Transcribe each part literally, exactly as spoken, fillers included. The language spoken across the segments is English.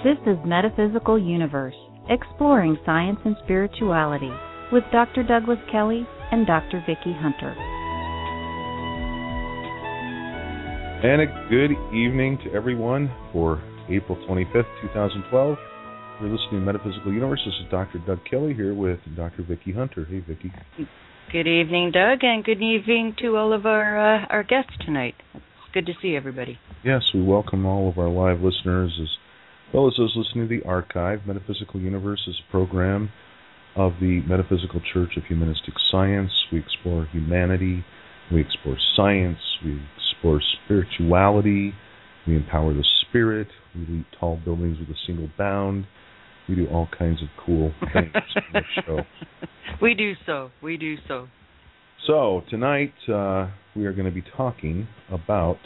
This is Metaphysical Universe, exploring science and spirituality, with Doctor Douglas Kelly and Doctor Vicki Hunter. And a good evening to everyone for April twenty-fifth, twenty twelve. You're listening to Metaphysical Universe. This is Doctor Doug Kelly here with Doctor Vicki Hunter. Hey, Vicki. Good evening, Doug, and good evening to all of our uh, our guests tonight. It's good to see everybody. Yes, we welcome all of our live listeners as well as those listening to the archive. Metaphysical Universe is a program of the Metaphysical Church of Humanistic Science. We explore humanity, we explore science, we explore spirituality, we empower the spirit, we leap tall buildings with a single bound. We do all kinds of cool things on this show. We do so. We do so. So, tonight uh, we are going to be talking about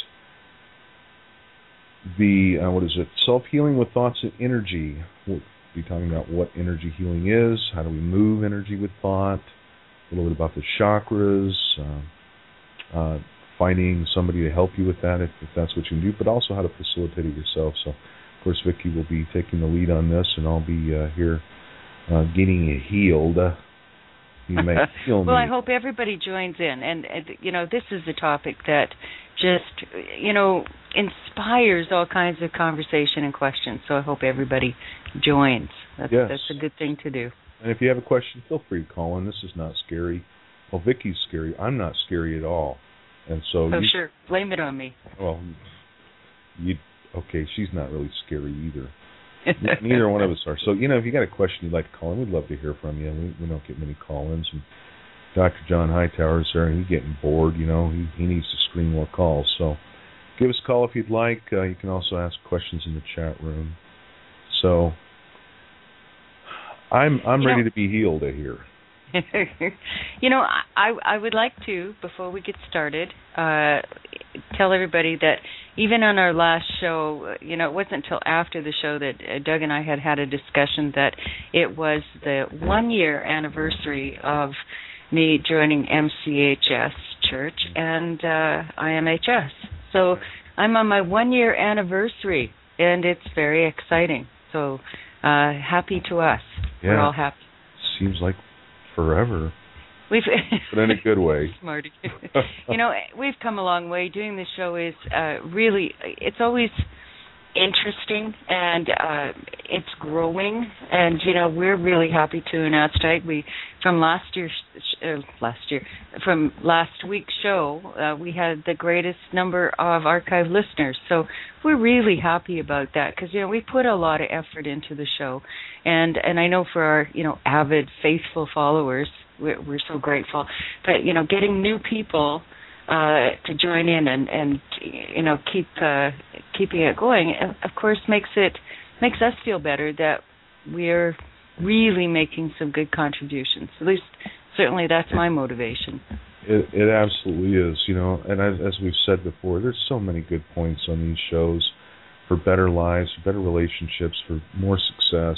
the, uh, what is it, self-healing with thoughts and energy. We'll be talking about what energy healing is, how do we move energy with thought, a little bit about the chakras, uh, uh, finding somebody to help you with that if, if that's what you can do, but also how to facilitate it yourself. So, of course, Vicki will be taking the lead on this, and I'll be uh, here uh, getting it healed. Uh, you may heal well, me. I hope everybody joins in. And, and, you know, this is a topic that just, you know, inspires all kinds of conversation and questions. So I hope everybody joins. That's, yes. that's a good thing to do. And if you have a question, feel free to call in. This is not scary. Well, Vicki's scary. I'm not scary at all. And so Oh, you, sure. Blame it on me. Well, you... Okay, she's not really scary either. Neither one of us are. So, you know, if you got a question you'd like to call in, we'd love to hear from you. We, we don't get many call-ins. And Doctor John Hightower's there, and he's getting bored, you know. He, he needs to screen more calls. So give us a call if you'd like. Uh, you can also ask questions in the chat room. So I'm I'm you ready know, to be healed, I hear. you know, I I would like to, before we get started, uh, tell everybody that even on our last show, you know, it wasn't until after the show that uh, Doug and I had had a discussion that it was the one-year anniversary of me joining M C H S Church and uh, I M H S. So I'm on my one-year anniversary, and it's very exciting. So uh, happy to us. Yeah. We're all happy. Seems like forever. We've but in a good way. Smarty. You know, we've come a long way. Doing this show is uh, really, it's always interesting, and uh, it's growing. And, you know, we're really happy to announce tonight, we, from last year's, uh, last year, from last week's show, uh, we had the greatest number of archive listeners. So we're really happy about that because, you know, we put a lot of effort into the show. And, and I know for our, you know, avid, faithful followers, we're, we're so grateful. But, you know, getting new people uh, to join in and, and you know, keep uh, keeping it going, of course, makes it makes us feel better that we're really making some good contributions. At least, certainly, that's my motivation. It, it absolutely is, you know, and as, as we've said before, there's so many good points on these shows for better lives, for better relationships, for more success,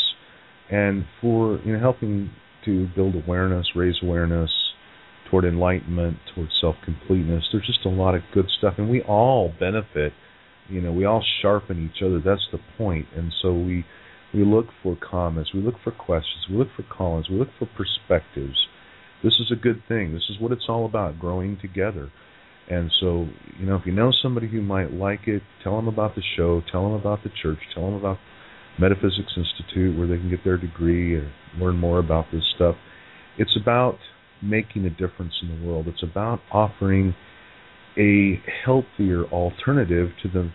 and for, you know, helping to build awareness, raise awareness toward enlightenment, toward self-completeness. There's just a lot of good stuff, and we all benefit. You know, we all sharpen each other. That's the point. And so we we look for comments, we look for questions, we look for call-ins, we look for perspectives. This is a good thing. This is what it's all about, growing together. And so, you know, if you know somebody who might like it, tell them about the show, tell them about the church, tell them about Metaphysics Institute where they can get their degree and learn more about this stuff. It's about making a difference in the world. It's about offering a healthier alternative to the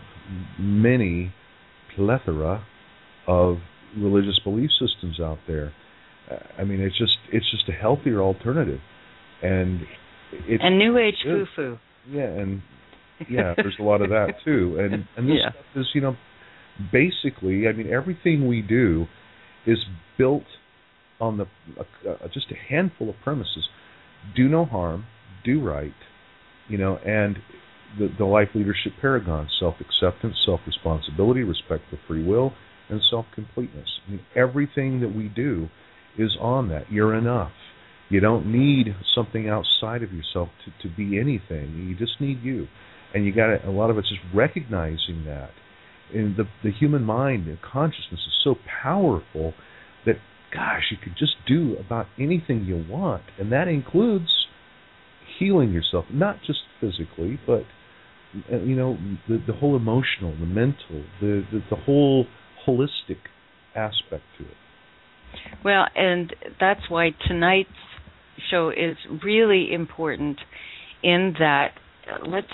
many plethora of religious belief systems out there. I mean, it's just it's just a healthier alternative, and it's and New Age foo-foo. Yeah, and yeah, there's a lot of that too. And and this yeah. stuff is, you know, basically, I mean, everything we do is built on the uh, uh, just a handful of premises: do no harm, do right, you know, and the, the life leadership paragon: self-acceptance, self-responsibility, respect for free will, and self-completeness. I mean, everything that we do is on that. You're enough. You don't need something outside of yourself to, to be anything. You just need you. And you got a lot of it's just recognizing that And the the human mind and consciousness is so powerful that, gosh, you could just do about anything you want, and that includes healing yourself, not just physically, but you know, the the whole emotional, the mental, the the, the whole holistic aspect to it. Well, and that's why tonight's show is really important in that, uh, let's,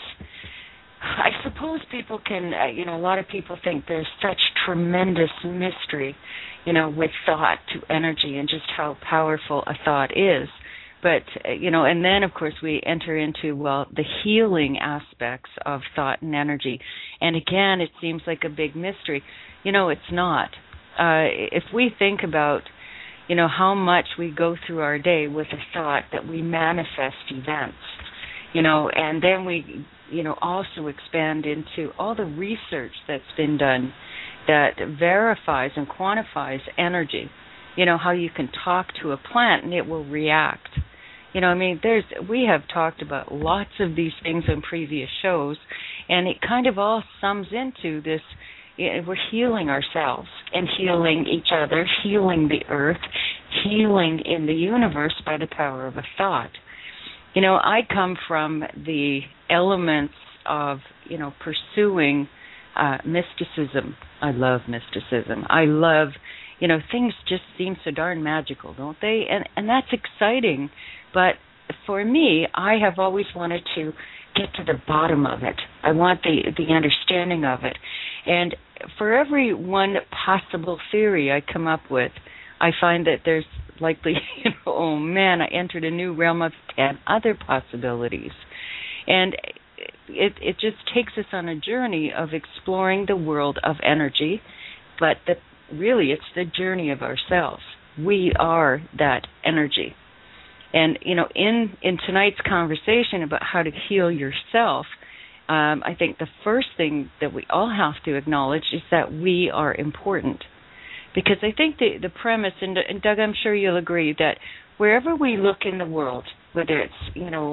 I suppose people can, uh, you know, a lot of people think there's such tremendous mystery, you know, with thought to energy and just how powerful a thought is. But, uh, you know, and then, of course, we enter into, well, the healing aspects of thought and energy. And again, it seems like a big mystery. You know, it's not. Uh, if we think about, you know, how much we go through our day with a thought that we manifest events, you know, and then we, you know, also expand into all the research that's been done that verifies and quantifies energy, you know, how you can talk to a plant and it will react. You know, I mean, there's we have talked about lots of these things on previous shows, and it kind of all sums into this. We're healing ourselves and healing each other, healing the earth, healing in the universe by the power of a thought. You know, I come from the elements of, you know, pursuing uh, mysticism. I love mysticism. I love, you know, things just seem so darn magical, don't they? And and that's exciting. But for me, I have always wanted to get to the bottom of it. I want the the understanding of it. And for every one possible theory I come up with, I find that there's likely, you know, oh man, I entered a new realm of ten other possibilities. And it it just takes us on a journey of exploring the world of energy, but the, really it's the journey of ourselves. We are that energy. And, you know, in, in tonight's conversation about how to heal yourself, um, I think the first thing that we all have to acknowledge is that we are important. Because I think the, the premise, and, and Doug, I'm sure you'll agree, that wherever we look in the world, whether it's, you know,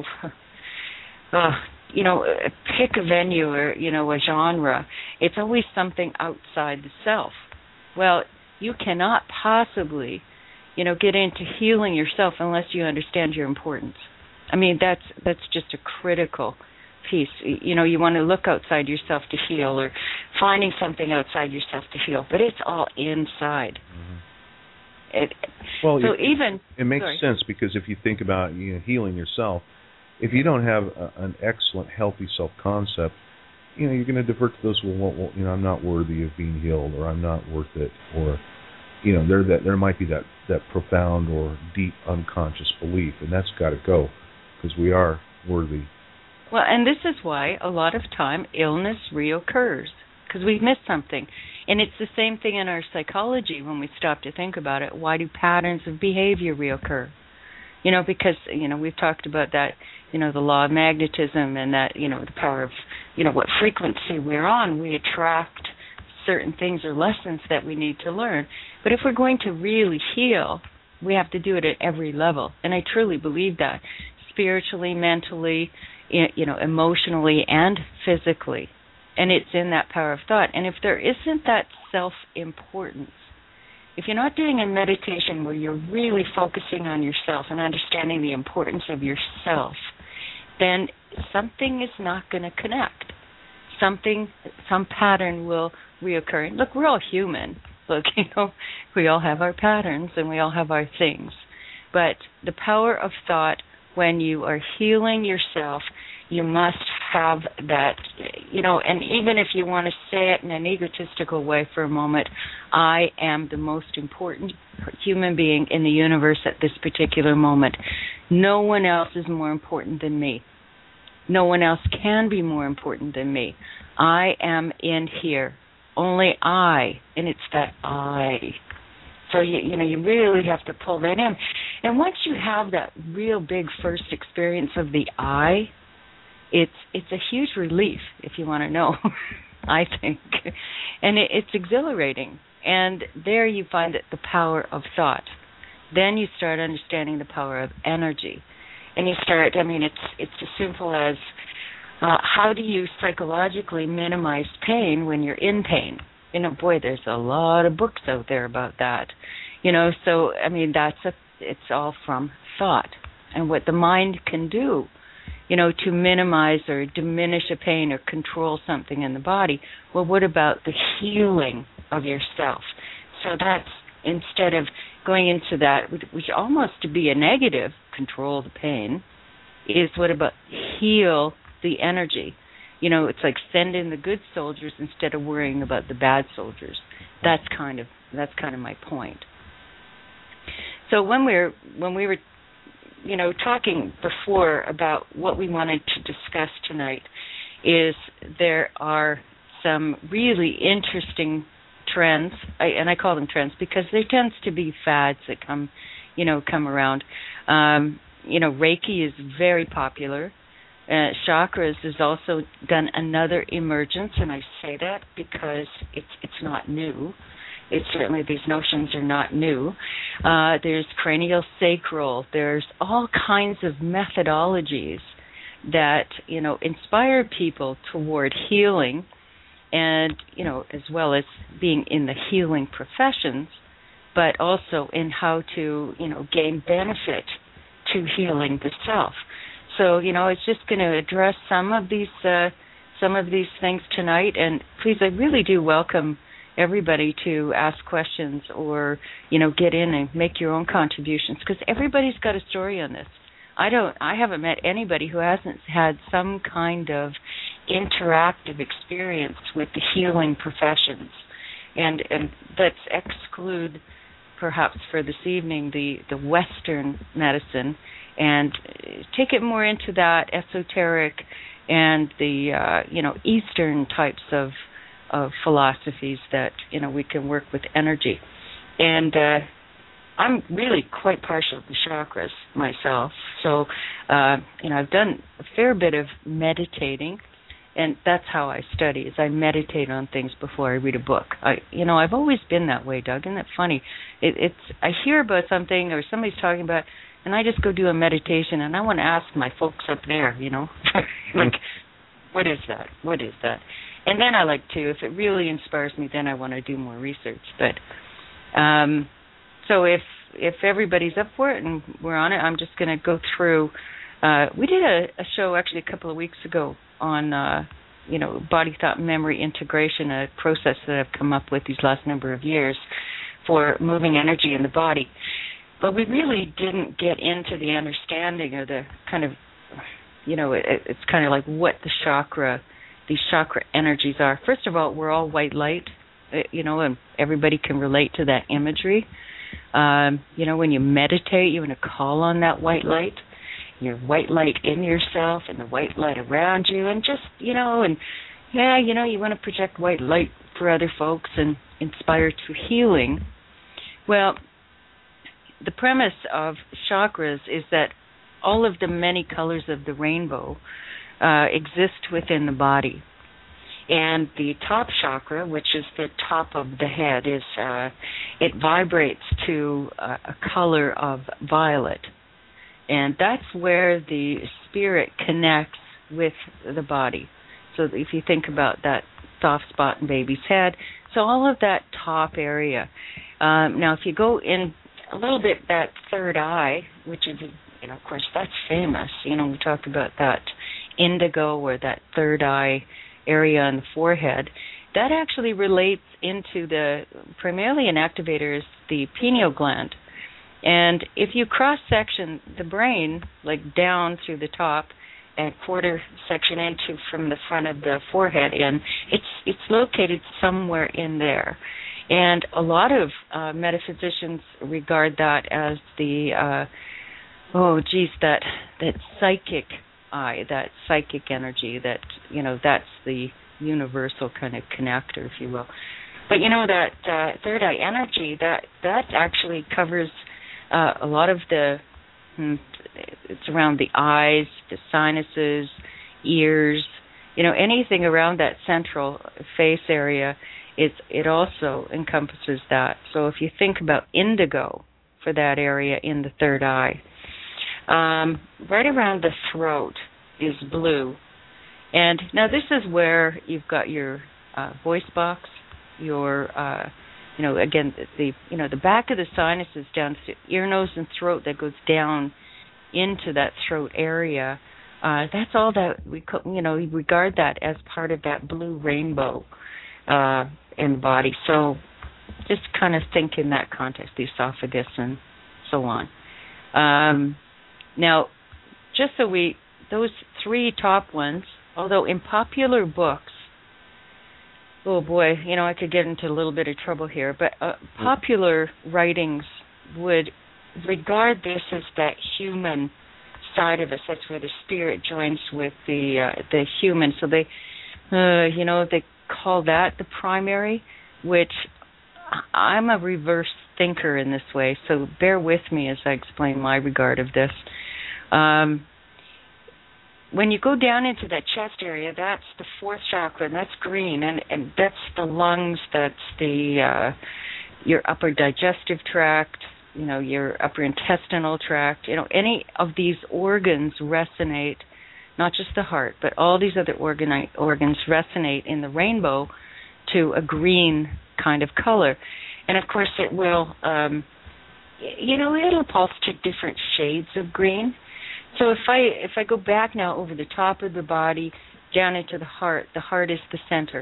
uh, you know, pick a venue or, you know, a genre, it's always something outside the self. Well, you cannot possibly, you know, get into healing yourself unless you understand your importance. I mean, that's that's just a critical piece. You know, you want to look outside yourself to heal, or finding something outside yourself to heal, but it's all inside. Mm-hmm. It, well, so it, even it makes sorry. sense, because if you think about, you know, healing yourself, if you don't have a, an excellent, healthy self-concept, you know, you're going to divert to those, well, well, you know, I'm not worthy of being healed, or I'm not worth it, or, you know, there that there might be that, that profound or deep unconscious belief, and that's got to go, because we are worthy. Well, and this is why a lot of time illness reoccurs, because we've missed something. And it's the same thing in our psychology when we stop to think about it. Why do patterns of behavior reoccur? You know, because, you know, we've talked about that, you know, the law of magnetism, and that, you know, the power of, you know, what frequency we're on. We attract certain things or lessons that we need to learn. But if we're going to really heal, we have to do it at every level. And I truly believe that, spiritually, mentally, you know, emotionally and physically. And it's in that power of thought. And if there isn't that self-importance, if you're not doing a meditation where you're really focusing on yourself and understanding the importance of yourself, then something is not going to connect. Something, some pattern will reoccur. Look, we're all human. Look, you know, we all have our patterns and we all have our things. But the power of thought, when you are healing yourself, you must have that, you know, and even if you want to say it in an egotistical way for a moment, I am the most important human being in the universe at this particular moment. No one else is more important than me. No one else can be more important than me. I am in here. Only I, and it's that I. So, you, you know, you really have to pull that in. And once you have that real big first experience of the I, it's it's a huge relief, if you want to know, I think. And it, it's exhilarating. And there you find it, the power of thought. Then you start understanding the power of energy. And you start, I mean, it's it's as simple as, Uh, how do you psychologically minimize pain when you're in pain? You know, boy, there's a lot of books out there about that. You know, so, I mean, that's a, it's all from thought and what the mind can do, you know, to minimize or diminish a pain or control something in the body. Well, what about the healing of yourself? So that's, instead of going into that, which almost to be a negative, control the pain, is what about heal the energy? You know, it's like send in the good soldiers instead of worrying about the bad soldiers. That's kind of that's kind of my point. So when we were when we were, you know, talking before about what we wanted to discuss tonight, is there are some really interesting trends, I, and I call them trends because there tends to be fads that come, you know, come around. Um, you know, Reiki is very popular. Uh, chakras has also done another emergence, and I say that because it's it's not new. It's certainly, these notions are not new. Uh, there's cranial sacral. There's all kinds of methodologies that, you know, inspire people toward healing, and, you know, as well as being in the healing professions, but also in how to, you know, gain benefit to healing the self. So, you know, it's just going to address some of these uh, some of these things tonight. And please, I really do welcome everybody to ask questions or, you know, get in and make your own contributions, because everybody's got a story on this. I don't. I haven't met anybody who hasn't had some kind of interactive experience with the healing professions, and and let's exclude, perhaps for this evening, the the Western medicine, and take it more into that esoteric and the uh, you know Eastern types of of philosophies that, you know, we can work with energy. And uh, I'm really quite partial to chakras myself. So uh, you know I've done a fair bit of meditating, and that's how I study. Is I meditate on things before I read a book. I you know I've always been that way, Doug. Isn't that funny? It, it's I hear about something or somebody's talking about, and I just go do a meditation, and I want to ask my folks up there, you know, like, what is that? What is that? And then I like to, if it really inspires me, then I want to do more research. But um, so if if everybody's up for it and we're on it, I'm just going to go through. Uh, we did a, a show actually a couple of weeks ago on uh, you know body, thought, memory integration, a process that I've come up with these last number of years for moving energy in the body. But we really didn't get into the understanding of the kind of, you know, it, it's kind of like what the chakra, these chakra energies are. First of all, we're all white light, you know, and everybody can relate to that imagery. Um, you know, when you meditate, you want to call on that white light, your white light in yourself and the white light around you, and just, you know, and yeah, you know, you want to project white light for other folks and inspire to healing. Well, the premise of chakras is that all of the many colors of the rainbow uh, exist within the body. And the top chakra, which is the top of the head, is uh, it vibrates to uh, a color of violet. And that's where the spirit connects with the body. So if you think about that soft spot in baby's head, so all of that top area. Um, now, if you go in a little bit, that third eye, which is, you know, of course, that's famous. You know, we talked about that indigo or that third eye area on the forehead. That actually relates into the, primarily an activator is the pineal gland. And if you cross-section the brain, like down through the top and quarter section into from the front of the forehead in, it's it's located somewhere in there. And a lot of uh, metaphysicians regard that as the, uh, oh, geez, that that psychic eye, that psychic energy, that, you know, that's the universal kind of connector, if you will. But, you know, that uh, third eye energy, that, that actually covers uh, a lot of the, hmm, it's around the eyes, the sinuses, ears, you know, anything around that central face area. It, it also encompasses that. So if you think about indigo for that area in the third eye, um, right around the throat is blue. And now this is where you've got your uh, voice box, your, uh, you know, again, the, you know, the back of the sinuses down to ear, nose, and throat that goes down into that throat area. Uh, that's all that we, you know, we regard that as part of that blue rainbow uh, in the body. So just kind of think in that context, the esophagus and so on. Um, now, just so we, those three top ones, although in popular books, oh boy, you know, I could get into a little bit of trouble here, but uh, popular writings would regard this as that human side of us. That's where the spirit joins with the uh, the human. So they, uh, you know, they call that the primary, which I'm a reverse thinker in this way. So bear with me as I explain my regard of this. Um, when you go down into that chest area, that's the fourth chakra, and that's green, and, and that's the lungs, that's the uh, your upper digestive tract, you know, your upper intestinal tract. You know, any of these organs resonate, not just the heart, but all these other organ- organs resonate in the rainbow to a green kind of color. And, of course, it will, um, you know, it'll pulse to different shades of green. So if I if I go back now over the top of the body, down into the heart, the heart is the center.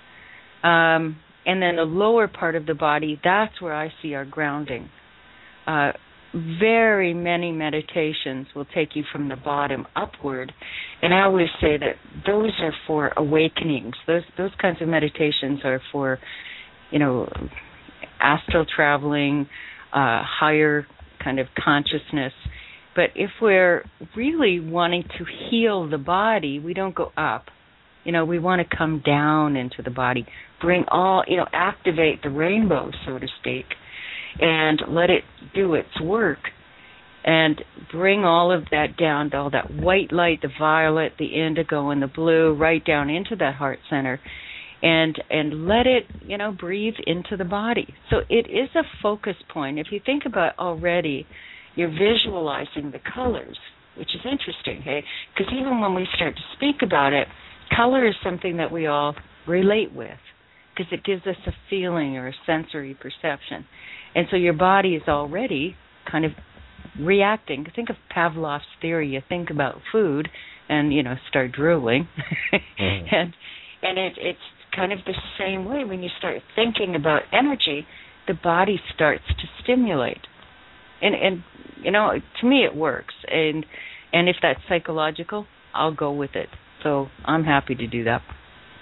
Um, and then the lower part of the body, that's where I see our grounding. Uh, very many meditations will take you from the bottom upward. And I always say that those are for awakenings. Those those kinds of meditations are for, you know, astral traveling, uh, higher kind of consciousness. But if we're really wanting to heal the body, we don't go up. You know, we want to come down into the body, bring all, you know, activate the rainbow, so to speak, and let it do its work and bring all of that down, all that white light, the violet, the indigo, and the blue, right down into that heart center, and and let it, you know, breathe into the body. So it is a focus point. If you think about already, you're visualizing the colors, which is interesting, hey? Because even when we start to speak about it, color is something that we all relate with because it gives us a feeling or a sensory perception. And so your body is already kind of reacting. Think of Pavlov's theory. You think about food and, you know, start drooling. mm-hmm. And and it, it's kind of the same way. When you start thinking about energy, the body starts to stimulate. And, and you know, to me it works. And and if that's psychological, I'll go with it. So I'm happy to do that.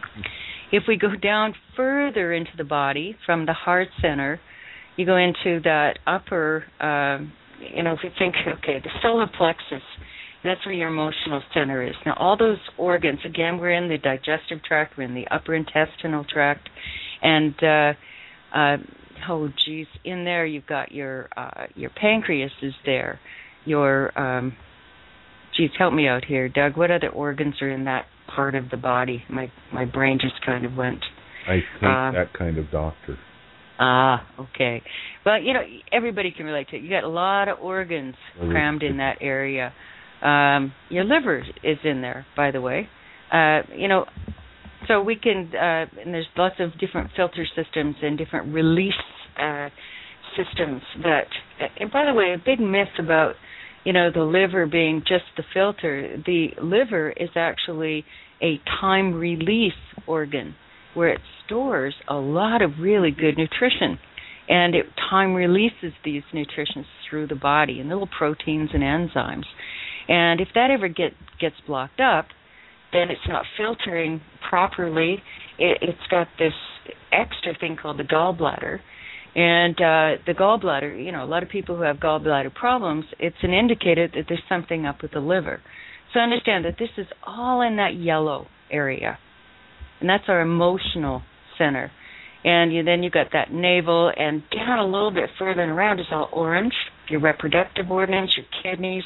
If we go down further into the body from the heart center, you go into that upper, uh, you know, if you think, okay, the solar plexus, that's where your emotional center is. Now, all those organs, again, we're in the digestive tract, we're in the upper intestinal tract, and, uh, uh, oh, geez, in there you've got your uh, your pancreas is there. Your, um, geez, help me out here, Doug. What other organs are in that part of the body? My my brain just kind of went. I think uh, that kind of doctor. Ah, okay. Well, you know, everybody can relate to it. You got a lot of organs crammed in that area. Um, your liver is in there, by the way. Uh, you know, so we can, uh, and there's lots of different filter systems and different release uh, systems that, and by the way, a big myth about, you know, the liver being just the filter. The liver is actually a time release organ where it stores a lot of really good nutrition, and it time releases these nutritions through the body and little proteins and enzymes. And if that ever get, gets blocked up, then it's not filtering properly. It, it's got this extra thing called the gallbladder. And uh, the gallbladder, you know, a lot of people who have gallbladder problems, it's an indicator that there's something up with the liver. So understand that this is all in that yellow area. And that's our emotional center. And you, then you've got that navel, and down a little bit further and around is all orange, your reproductive organs, your kidneys,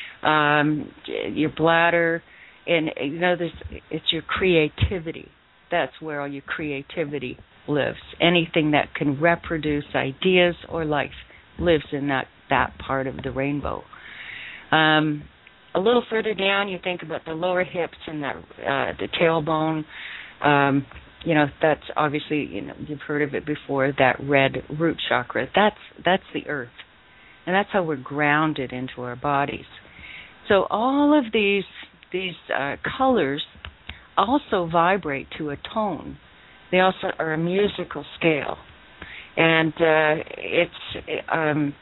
um, your bladder, and you know, there's, it's your creativity. That's where all your creativity lives. Anything that can reproduce ideas or life lives in that, that part of the rainbow. Um, a little further down, you think about the lower hips and that uh, the tailbone. Um, you know, that's obviously, you know, you've heard of it before, that red root chakra. That's that's the earth. And that's how we're grounded into our bodies. So all of these these uh, colors also vibrate to a tone. They also are a musical scale. And uh, it's, um,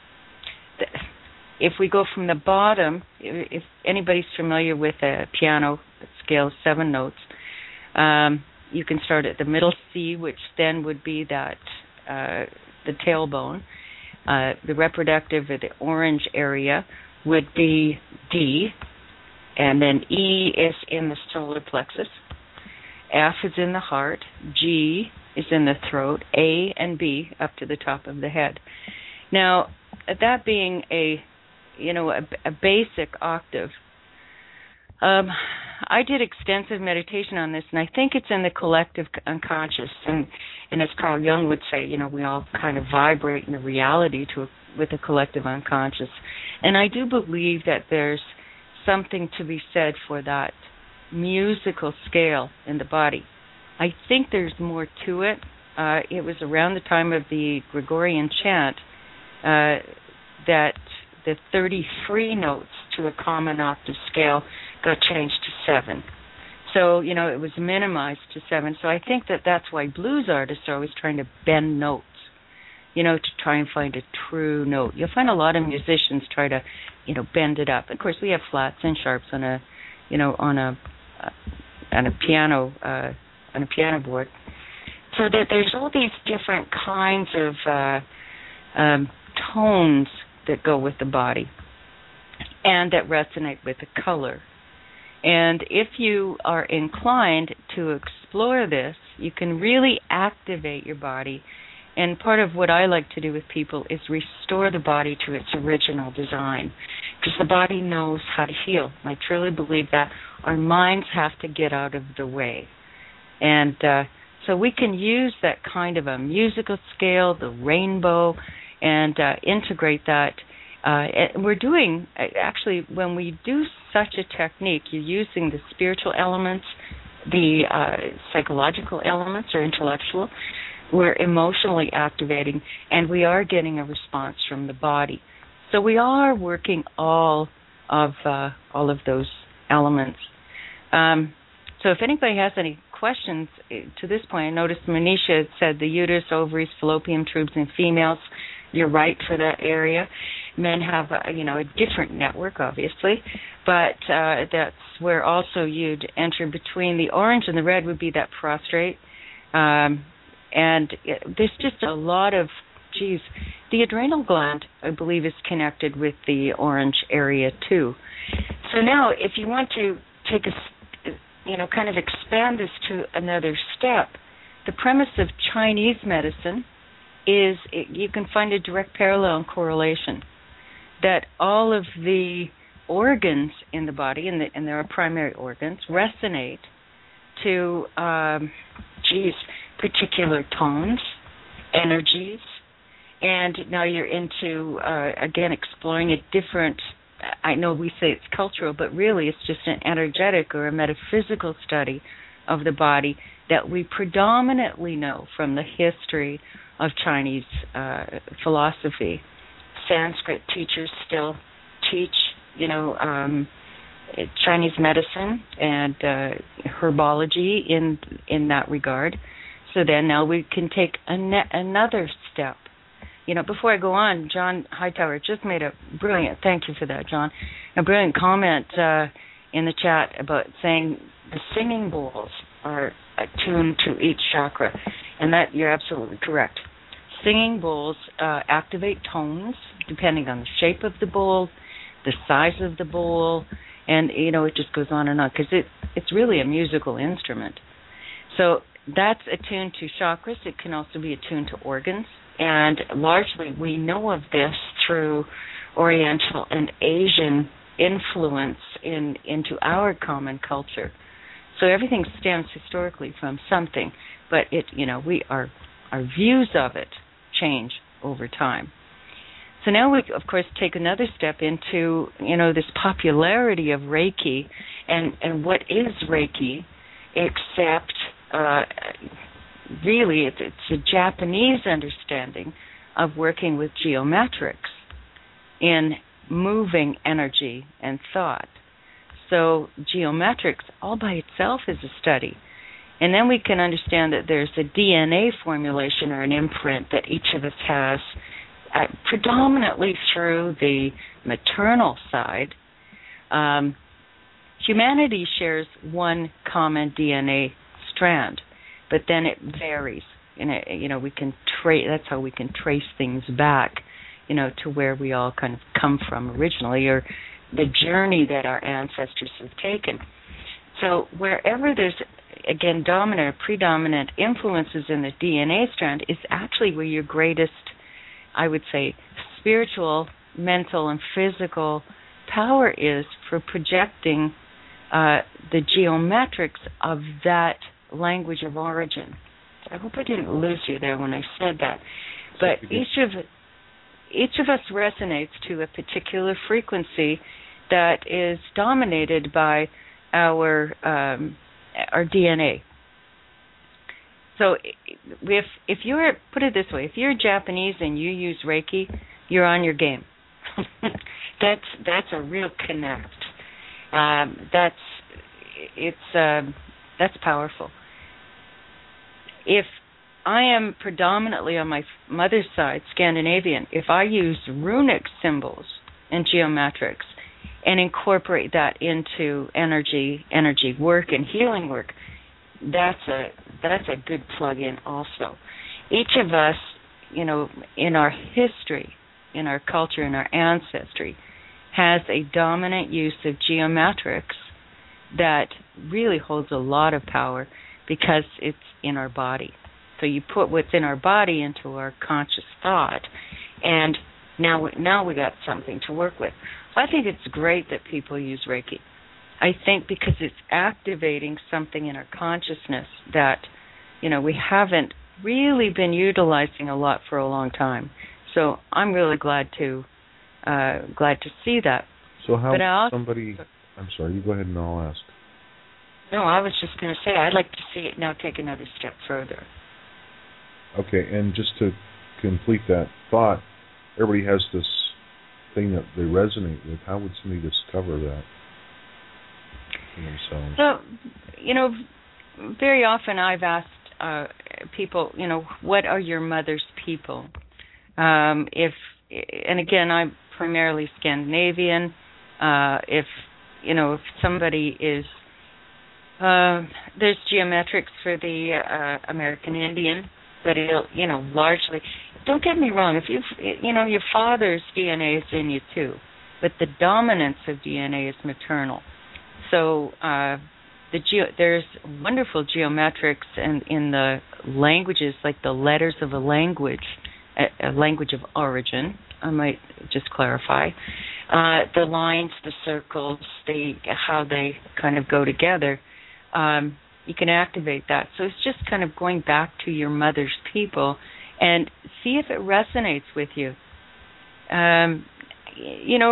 if we go from the bottom, if anybody's familiar with a piano scale of seven notes, um, you can start at the middle C, which then would be that uh, the tailbone. Uh, the reproductive or the orange area would be D, and then E is in the solar plexus, F is in the heart, G is in the throat, A and B up to the top of the head. Now, that being a, you know, a, a basic octave, um, I did extensive meditation on this, and I think it's in the collective unconscious. And, and as Carl Jung would say, you know, we all kind of vibrate in the reality to a, with a collective unconscious. And I do believe that there's something to be said for that musical scale in the body. I think there's more to it. Uh, it was around the time of the Gregorian chant uh, that the thirty-three notes to a common octave scale got changed to seven. So, you know, it was minimized to seven. So I think that that's why blues artists are always trying to bend notes, you know, to try and find a true note. You'll find a lot of musicians try to, you know, bend it up. Of course, we have flats and sharps on a, you know, on a uh, on a piano uh, on a piano board. So that there's all these different kinds of uh, um, tones that go with the body and that resonate with the color. And if you are inclined to explore this, you can really activate your body. And part of what I like to do with people is restore the body to its original design, because the body knows how to heal. I truly believe that. Our minds have to get out of the way. And uh, so we can use that kind of a musical scale, the rainbow, and uh, integrate that. Uh, we're doing, actually, when we do such a technique, you're using the spiritual elements, the uh, psychological elements or intellectual. We're emotionally activating, and we are getting a response from the body. So we are working all of uh, all of those elements. Um, so if anybody has any questions to this point, I noticed Manisha had said the uterus, ovaries, fallopian tubes in females. You're right for that area. Men have, a, you know, a different network, obviously, but uh, that's where also you'd enter between the orange and the red would be that prostrate. Um, and it, there's just a lot of, geez, the adrenal gland, I believe, is connected with the orange area too. So now, if you want to take a, you know, kind of expand this to another step, the premise of Chinese medicine is it, you can find a direct parallel and correlation that all of the organs in the body, and, the, and there are primary organs, resonate to, um, geez, particular tones, energies, and now you're into, uh, again, exploring a different, I know we say it's cultural, but really it's just an energetic or a metaphysical study of the body that we predominantly know from the history of Chinese uh, philosophy. Sanskrit teachers still teach, you know, um, Chinese medicine and uh, herbology in in that regard. So then now we can take a ne- another step. You know, before I go on, John Hightower just made a brilliant, thank you for that, John, a brilliant comment uh, in the chat about saying the singing bowls are attuned to each chakra, and that you're absolutely correct. Singing bowls uh, activate tones depending on the shape of the bowl, the size of the bowl, and, you know, it just goes on and on because it, it's really a musical instrument. So that's attuned to chakras. It can also be attuned to organs, and largely we know of this through Oriental and Asian influence in into our common culture. So everything stems historically from something, but it, you know, we our our views of it change over time. So now we, of course, take another step into, you know, this popularity of Reiki, and, and what is Reiki, except uh, really it's, it's a Japanese understanding of working with geometrics in moving energy and thought. So geometrics all by itself is a study. And then we can understand that there's a D N A formulation or an imprint that each of us has, uh, predominantly through the maternal side. Um, humanity shares one common D N A strand, but then it varies. And it, you know, we can trace. That's how we can trace things back, you know, to where we all kind of come from originally, or the journey that our ancestors have taken. So wherever there's, again, dominant or predominant influences in the D N A strand is actually where your greatest, I would say, spiritual, mental, and physical power is for projecting uh, the geometrics of that language of origin. I hope I didn't lose you there when I said that. But each of each of us resonates to a particular frequency that is dominated by our um, our D N A. So if if you're, put it this way, if you're Japanese and you use Reiki, you're on your game. that's that's a real connect. Um, that's it's um, that's powerful. If I am predominantly on my mother's side, Scandinavian, if I use runic symbols and geometrics and incorporate that into energy, energy work and healing work, that's a that's a good plug-in also. Each of us, you know, in our history, in our culture, in our ancestry, has a dominant use of geometrics that really holds a lot of power because it's in our body. So you put what's in our body into our conscious thought, and now we, now we got something to work with. I think it's great that people use Reiki. I think because it's activating something in our consciousness that, you know, we haven't really been utilizing a lot for a long time. So I'm really glad to uh, glad to see that. So how but also, somebody? I'm sorry. You go ahead and I'll ask. No, I was just going to say I'd like to see it now take another step further. Okay, and just to complete that thought, everybody has this thing that they resonate with. How would somebody discover that for themselves? So, you know, very often I've asked uh, people, you know, what are your mother's people? Um, if, and again, I'm primarily Scandinavian. Uh, if, you know, if somebody is, uh, there's geometrics for the uh, American Indian, but it'll, you know, largely, don't get me wrong, if you, you know, your father's D N A is in you too, but the dominance of D N A is maternal. So uh, the geo, there's wonderful geometrics in, in the languages, like the letters of a language, a, a language of origin, I might just clarify. Uh, the lines, the circles, the how they kind of go together. Um, you can activate that. So it's just kind of going back to your mother's people and see if it resonates with you. Um, you know,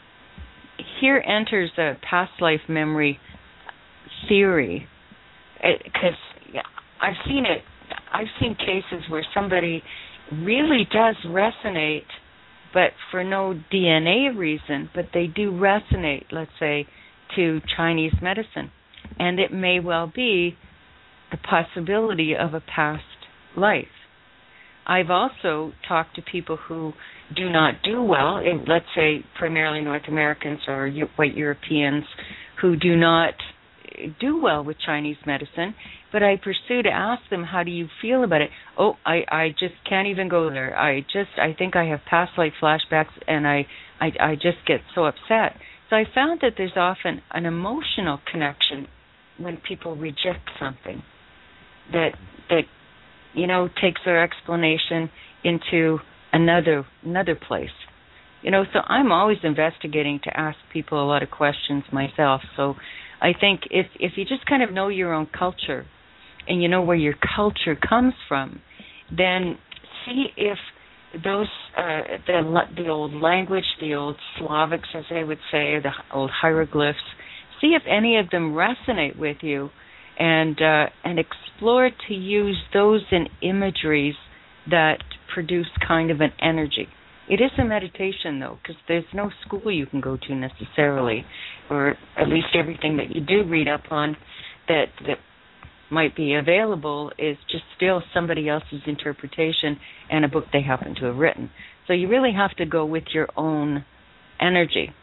here enters a past life memory theory, because I've seen it. I've seen cases where somebody really does resonate, but for no D N A reason, but they do resonate, let's say, to Chinese medicine. And it may well be the possibility of a past life. I've also talked to people who do not do well, in, let's say primarily North Americans or white Europeans, who do not do well with Chinese medicine, but I pursue to ask them, how do you feel about it? Oh, I, I just can't even go there. I just, I think I have past life flashbacks, and I, I, I just get so upset. So I found that there's often an emotional connection when people reject something that, that you know, takes their explanation into another another place. You know, so I'm always investigating to ask people a lot of questions myself. So I think if if you just kind of know your own culture and you know where your culture comes from, then see if those uh, the the old language, the old Slavics, as they would say, the old hieroglyphs. See if any of them resonate with you, and uh, and explore to use those in imageries that produce kind of an energy. It is a meditation, though, because there's no school you can go to necessarily, or at least everything that you do read up on that that might be available is just still somebody else's interpretation and a book they happen to have written. So you really have to go with your own energy.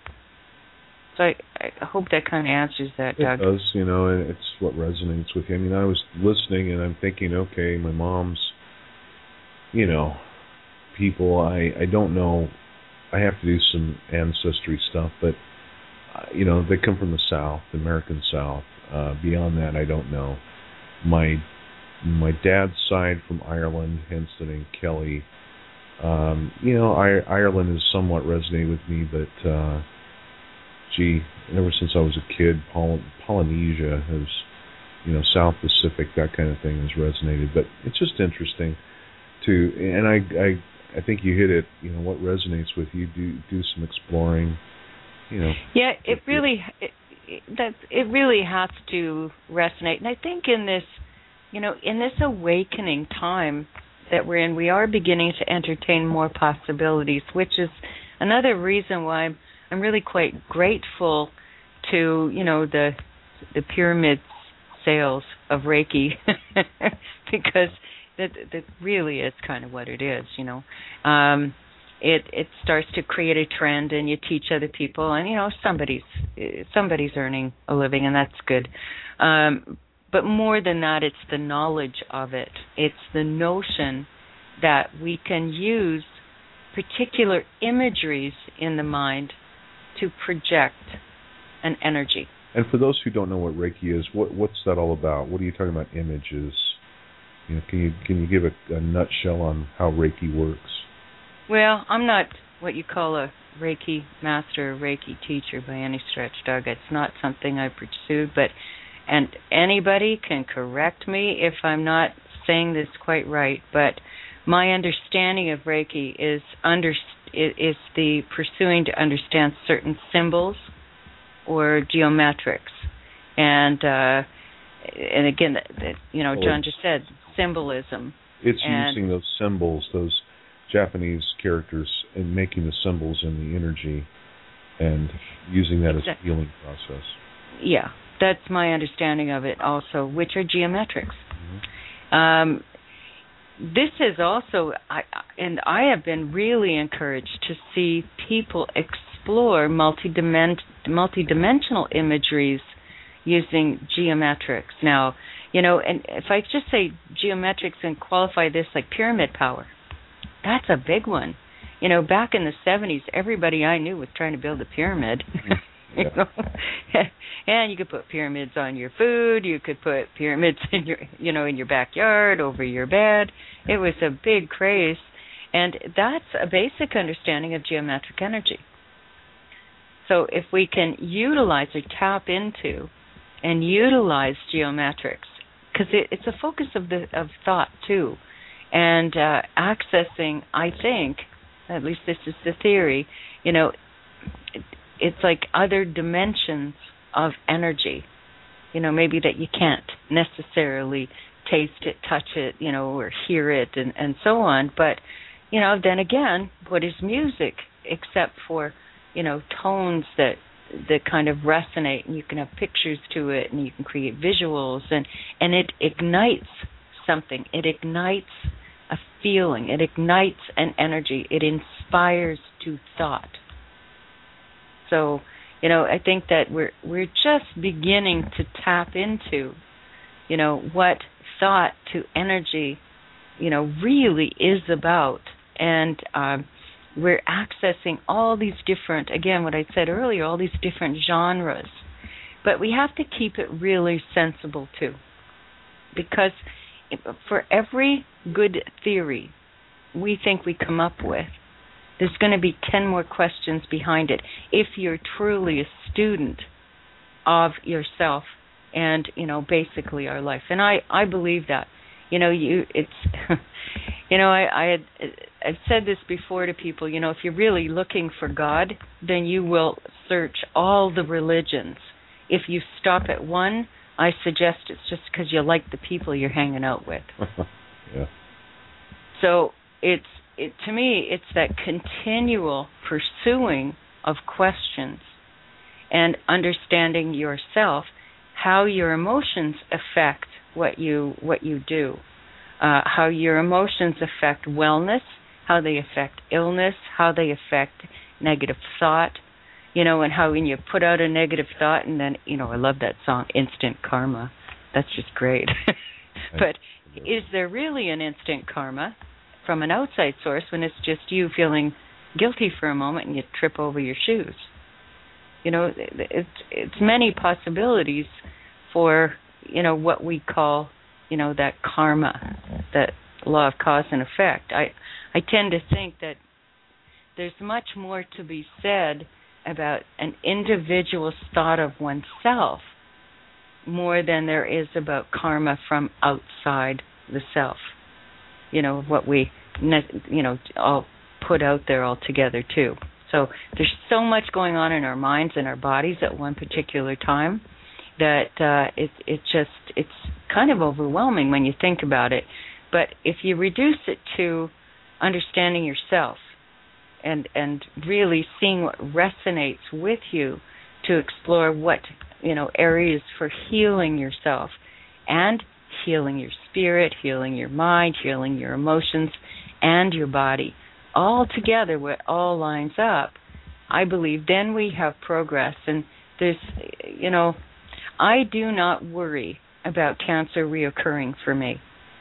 So I, I hope that kind of answers that, Doug. It does, you know, and it's what resonates with you. I mean, I was listening and I'm thinking, okay, my mom's, you know, people, I, I don't know, I have to do some ancestry stuff, but, uh, you know, they come from the South, the American South. Uh, beyond that, I don't know. My my dad's side from Ireland, hence the name Kelly. Um, you know, I, Ireland has somewhat resonated with me, but, uh, gee, ever since I was a kid, Poly- Polynesia has, you know, South Pacific, that kind of thing has resonated. But it's just interesting to, and I, I, I think you hit it. You know, what resonates with you? Do do some exploring. You know. Yeah, it really, it, it, that it really has to resonate, and I think in this, you know, in this awakening time that we're in, we are beginning to entertain more possibilities, which is another reason why I'm, I'm really quite grateful to, you know, the the pyramid sales of Reiki, because that that really is kind of what it is, you know. Um, it it starts to create a trend, and you teach other people, and you know somebody's somebody's earning a living, and that's good. Um, but more than that, it's the knowledge of it. It's the notion that we can use particular imageries in the mind to project an energy. And for those who don't know what Reiki is, what what's that all about? What are you talking about? Images? You know, can you can you give a, a nutshell on how Reiki works? Well, I'm not what you call a Reiki master or Reiki teacher by any stretch, Doug. It's not something I pursued, but and anybody can correct me if I'm not saying this quite right, but my understanding of Reiki is under is the pursuing to understand certain symbols or geometrics, and uh, and again, you know, John just said symbolism. It's and using those symbols, those Japanese characters, and making the symbols in the energy, and using that exactly. as a healing process. Yeah, that's my understanding of it. Also, which are geometrics. Mm-hmm. Um, This is also, I, and I have been really encouraged to see people explore multi-dimen- multi-dimensional imageries using geometrics. Now, you know, and if I just say geometrics and qualify this like pyramid power, that's a big one. You know, back in the seventies, everybody I knew was trying to build a pyramid. You know? And you could put pyramids on your food. You could put pyramids in your, you know, in your backyard, over your bed. It was a big craze, and that's a basic understanding of geometric energy. So if we can utilize or tap into and utilize geometrics, because it, it's a focus of the of thought too, and uh, accessing, I think, at least this is the theory, you know. It, It's like other dimensions of energy, you know, maybe that you can't necessarily taste it, touch it, you know, or hear it, and, and so on. But, you know, then again, what is music except for, you know, tones that that kind of resonate, and you can have pictures to it, and you can create visuals, and, and it ignites something. It ignites a feeling. It ignites an energy. It inspires to thought. So, you know, I think that we're we're just beginning to tap into, you know, what thought to energy, you know, really is about, and um, we're accessing all these different, again, what I said earlier, all these different genres, but we have to keep it really sensible too, because for every good theory we think we come up with, there's going to be ten more questions behind it if you're truly a student of yourself and, you know, basically our life. And I, I believe that. You know, you it's you know, I, I had I've said this before to people, you know, if you're really looking for God, then you will search all the religions. If you stop at one, I suggest it's just because you like the people you're hanging out with. Yeah. So it's it to me, it's that continual pursuing of questions and understanding yourself, how your emotions affect what you what you do, uh, how your emotions affect wellness, how they affect illness, how they affect negative thought, you know, and how when you put out a negative thought and then, you know, I love that song, Instant Karma. That's just great. But is there really an instant karma from an outside source when it's just you feeling guilty for a moment and you trip over your shoes? You know, it's it's many possibilities for, you know, what we call, you know, that karma, that law of cause and effect. I I tend to think that there's much more to be said about an individual's thought of oneself more than there is about karma from outside the self. You know, what we, you know, all put out there all together too. So there's so much going on in our minds and our bodies at one particular time that uh, it it just it's kind of overwhelming when you think about it. But if you reduce it to understanding yourself and and really seeing what resonates with you, to explore what, you know, areas for healing yourself and healing your spirit, healing your mind, healing your emotions and your body, all together where it all lines up, I believe then we have progress. And there's, you know, I do not worry about cancer reoccurring for me.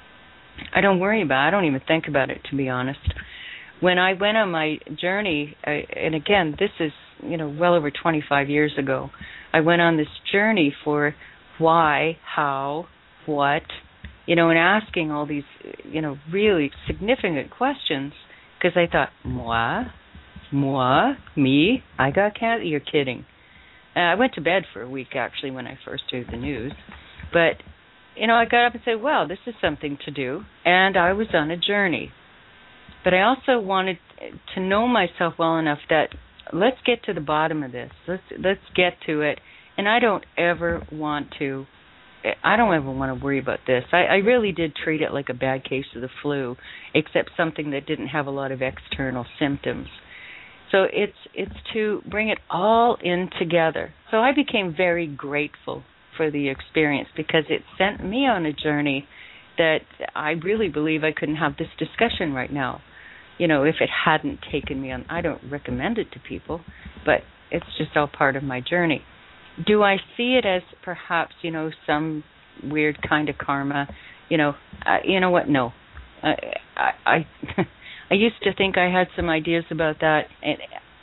I don't worry about it. I don't even think about it, to be honest. When I went on my journey, I, and again, this is, you know, well over twenty-five years ago, I went on this journey for why, how, what, you know, and asking all these, you know, really significant questions, because I thought, moi, moi, me, I got cancer? You're kidding. Uh, I went to bed for a week, actually, when I first heard the news. But, you know, I got up and said, well, this is something to do, and I was on a journey. But I also wanted to know myself well enough that let's get to the bottom of this. Let's let's get to it. And I don't ever want to, I don't ever want to worry about this. I, I really did treat it like a bad case of the flu, except something that didn't have a lot of external symptoms. So it's it's to bring it all in together. So I became very grateful for the experience because it sent me on a journey that I really believe I couldn't have this discussion right now. You know, if it hadn't taken me on. I don't recommend it to people, but it's just all part of my journey. Do I see it as perhaps, you know, some weird kind of karma? You know, uh, you know what? No. I, I I I used to think I had some ideas about that, and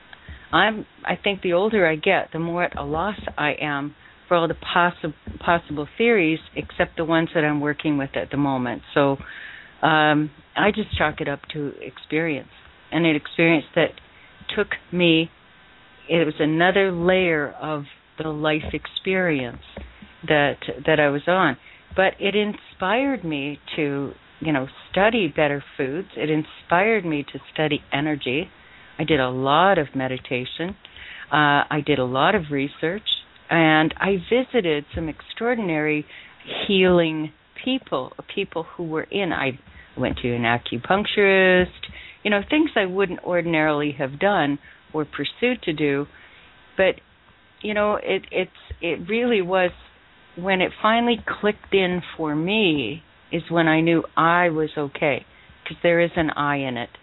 I'm I think the older I get, the more at a loss I am for all the possi- possible theories, except the ones that I'm working with at the moment. So um, I just chalk it up to experience, and an experience that took me, it was another layer of the life experience that that I was on. But it inspired me to, you know, study better foods. It inspired me to study energy. I did a lot of meditation. Uh, I did a lot of research. And I visited some extraordinary healing people, people who were in, I went to an acupuncturist, you know, things I wouldn't ordinarily have done or pursued to do. But, you know, it it's it really was, when it finally clicked in for me, is when I knew I was okay, because there is an I in it.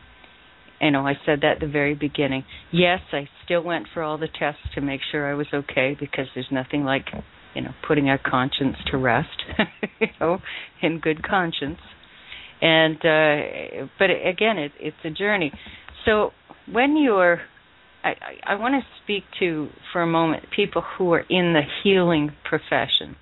You know, I said that at the very beginning. Yes, I still went for all the tests to make sure I was okay, because there's nothing like, you know, putting our conscience to rest, you know, in good conscience. And, uh, but again, it, it's a journey. So when you're, I, I, I want to speak to, for a moment, people who are in the healing profession,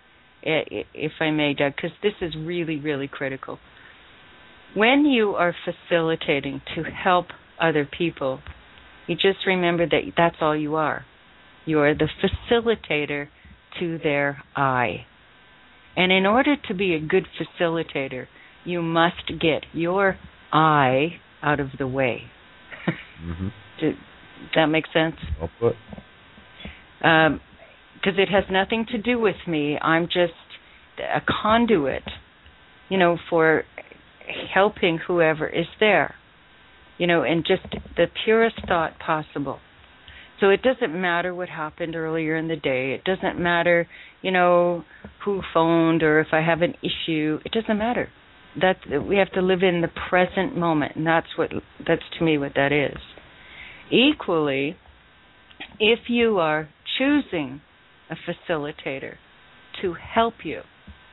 if I may, Doug, because this is really, really critical. When you are facilitating to help other people, you just remember that that's all you are. You are the facilitator to their I. And in order to be a good facilitator, you must get your I out of the way. Mm-hmm. Does that make sense? Well put. Um, because it has nothing to do with me. I'm just a conduit, you know, for helping whoever is there, you know, in just the purest thought possible. So it doesn't matter what happened earlier in the day. It doesn't matter, you know, who phoned or if I have an issue. It doesn't matter. That we have to live in the present moment, and that's what that's to me what that is. Equally, if you are choosing a facilitator to help you,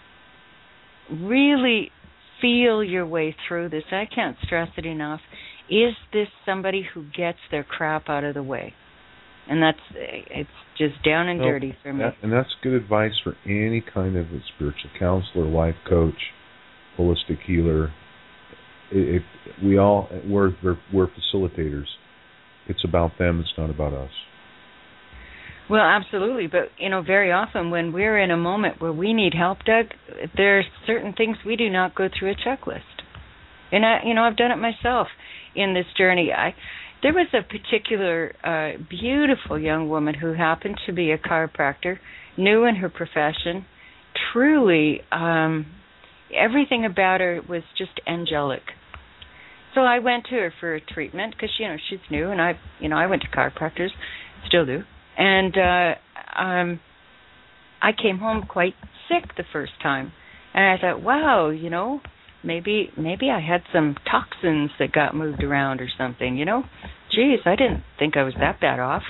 really feel your way through this. I can't stress it enough. Is this somebody who gets their crap out of the way? And that's, it's just down and well, dirty for me. That, and that's good advice for any kind of a spiritual counselor, life coach, holistic healer. It, it, we all, we're, we're, we're facilitators. It's about them, it's not about us. Well, absolutely, but, you know, very often when we're in a moment where we need help, Doug, there are certain things we do not go through a checklist. And, I, you know, I've done it myself in this journey. I There was a particular uh, beautiful young woman who happened to be a chiropractor, new in her profession, truly, um, everything about her was just angelic. So I went to her for a treatment because, you know, she's new, and I, you know, I went to chiropractors, still do. And uh, um, I came home quite sick the first time, and I thought, wow, you know, maybe maybe I had some toxins that got moved around or something, you know. Geez, I didn't think I was that bad off.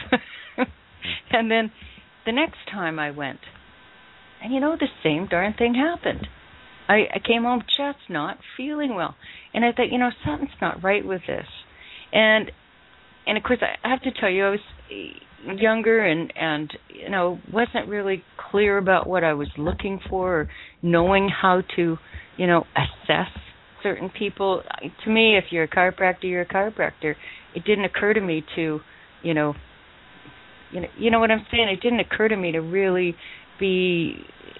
And then the next time I went, and you know, the same darn thing happened. I, I came home just not feeling well, and I thought, you know, something's not right with this. And and of course, I have to tell you, I was younger and and you know wasn't really clear about what I was looking for or knowing how to, you know, assess certain people. To me, if you're a chiropractor, you're a chiropractor. It didn't occur to me to, you know, you know, you know what I'm saying. It didn't occur to me to really be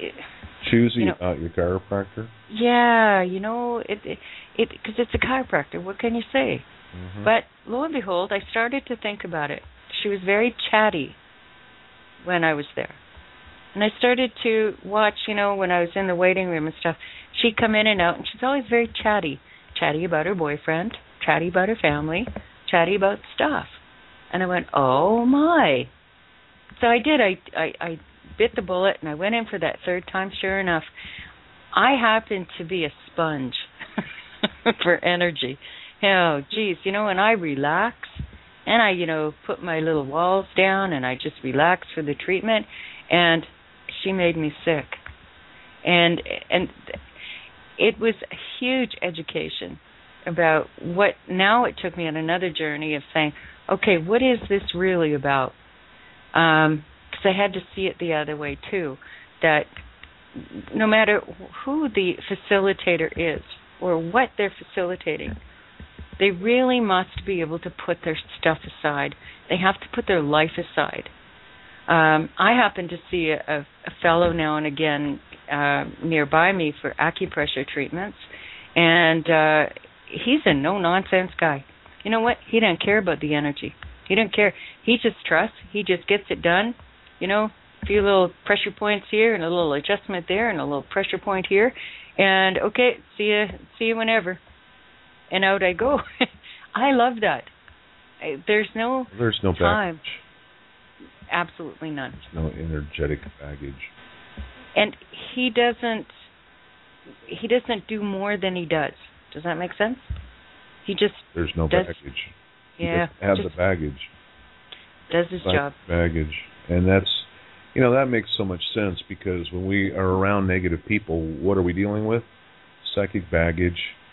choosy you know, about your chiropractor. Yeah, you know, it it because it, it's a chiropractor. What can you say? Mm-hmm. But lo and behold, I started to think about it. She was very chatty when I was there. And I started to watch, you know, when I was in the waiting room and stuff, she'd come in and out, and she's always very chatty. Chatty about her boyfriend, chatty about her family, chatty about stuff. And I went, oh, my. So I did. I, I, I bit the bullet, and I went in for that third time. Sure enough, I happen to be a sponge for energy. Oh, geez, you know, and I relax, and I, you know, put my little walls down, and I just relax for the treatment, and she made me sick. And and it was a huge education about what, now it took me on another journey of saying, okay, what is this really about? Um, because I had to see it the other way, too, that no matter who the facilitator is or what they're facilitating, they really must be able to put their stuff aside. They have to put their life aside. Um, I happen to see a, a fellow now and again uh, nearby me for acupressure treatments, and uh, he's a no-nonsense guy. You know what? He doesn't care about the energy. He doesn't care. He just trusts. He just gets it done. You know, a few little pressure points here and a little adjustment there and a little pressure point here, and okay, see you, see you whenever. And out I go. I love that. I, there's no There's no time. baggage. Absolutely none. There's no energetic baggage. And he doesn't. He doesn't do more than he does. Does that make sense? He just. There's no does, baggage. Yeah. He have just the baggage. Does his Psychic job. Baggage, and that's, you know, that makes so much sense because when we are around negative people, what are we dealing with? Psychic baggage.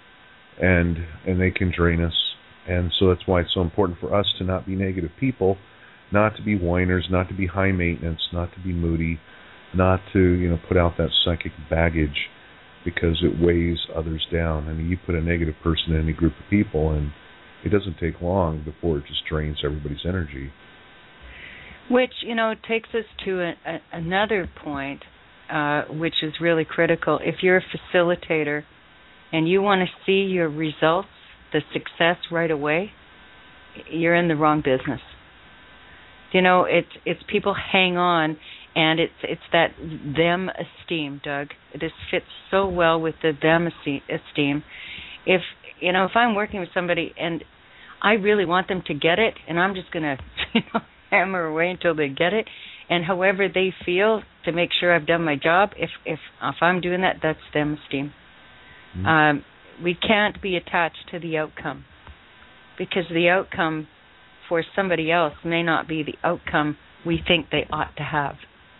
And and they can drain us, and so that's why it's so important for us to not be negative people, not to be whiners, not to be high maintenance, not to be moody, not to, you know, put out that psychic baggage because it weighs others down. I mean, you put a negative person in any group of people, and it doesn't take long before it just drains everybody's energy. Which, you know, takes us to a, a, another point uh, which is really critical. If you're a facilitator and you want to see your results, the success right away, you're in the wrong business. You know, it's it's people hang on, and it's it's that them esteem, Doug. This fits so well with the them esteem. If you know, if I'm working with somebody and I really want them to get it, and I'm just going to you know, hammer away until they get it, and however they feel to make sure I've done my job. If if if I'm doing that, that's them esteem. Mm-hmm. Um, we can't be attached to the outcome, because the outcome for somebody else may not be the outcome we think they ought to have,